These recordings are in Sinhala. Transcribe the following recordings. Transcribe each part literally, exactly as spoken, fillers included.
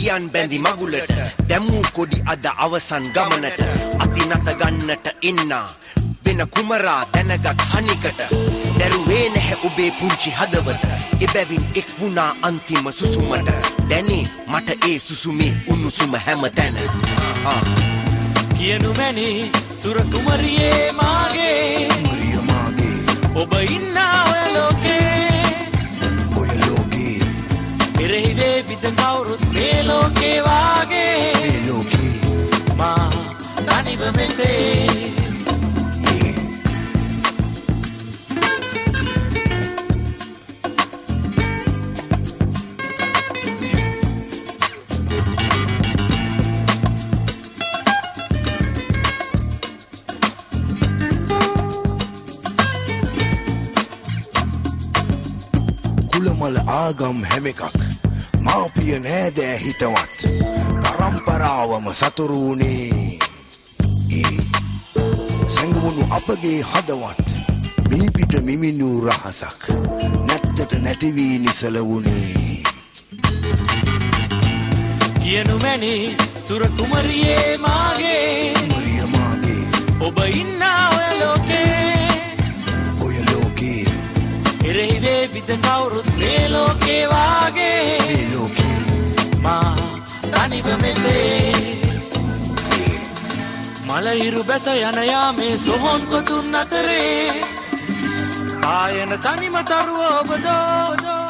පියන් බැඳි මගුලට දැමූ කොඩි අද අවසන් ගමනට අති නත ගන්නට එන්න වෙන කුමරා දැනගත් හනිකට දැරුවේ නැහැ ඔබේ පුංචි හදවත එබැවින් එක් වුණා අන්තිම සුසුමට දැනේ මට ඒ සුසුමේ උණුසුම හැමතැන කියනු මැනි සුර කුමරියේ මාගේ කුමරිය මාගේ ඔබ ඉන්නා ඔය ලෝකේ ඔය ලෝකේ එරෙහිදේ විද කවුරුත් මේ ලෝකේ වාගේ මේ ලෝකේ මා තනිව මෙසේ කුලමල ආගම් හැම එකක් මාපිය නෑදෑ හිතවත් පරම්පරාවම සතුරුුණේ සැඟවුණු අපගේ හදවත් මිනිපිට මිමිනූ රහසක් නැත්තට නැතිවී නිසල වුණේ කියනු මැනි සුර කුමරියේ මාගේ කුමරිය මාගේ ඔබ ඉන්නා ඔය ලෝකේ ඔය ලෝකේ එරෙහිදේ විද කවුරුත් මේ ලෝකේ වාගේ මේ ලෝකේ මා තනිව මෙසේ මලහිරු බැස යන යාමේ සොහොන් කොතුන් අතරේ ආයන තනිම තරුව ඔබදෝ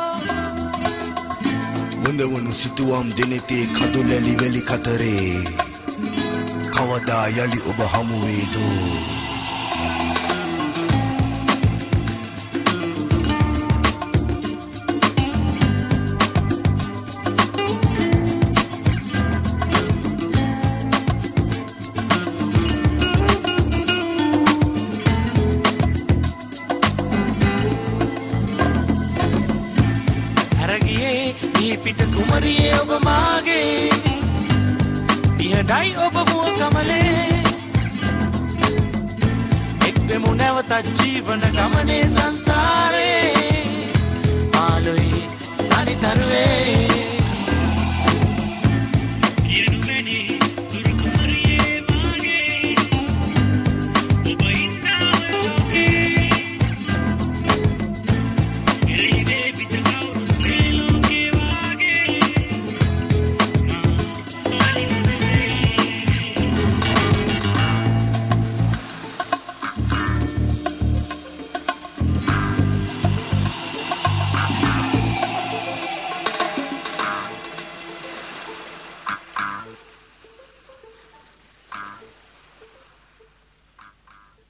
වඳවනු සිතුවම් දෙනෙතේ කඳුලැලි වැලි කතරේ කවදා යලි ඔබ හමුවේදෝ පිට කුමරියේ ඔබ මාගේ පිහඩයි ඔබ මුව කමලේ එක්වෙමු නැවතත් ජීවන ගමනේ සංසාරේ මාලොයි අනිතරුවේ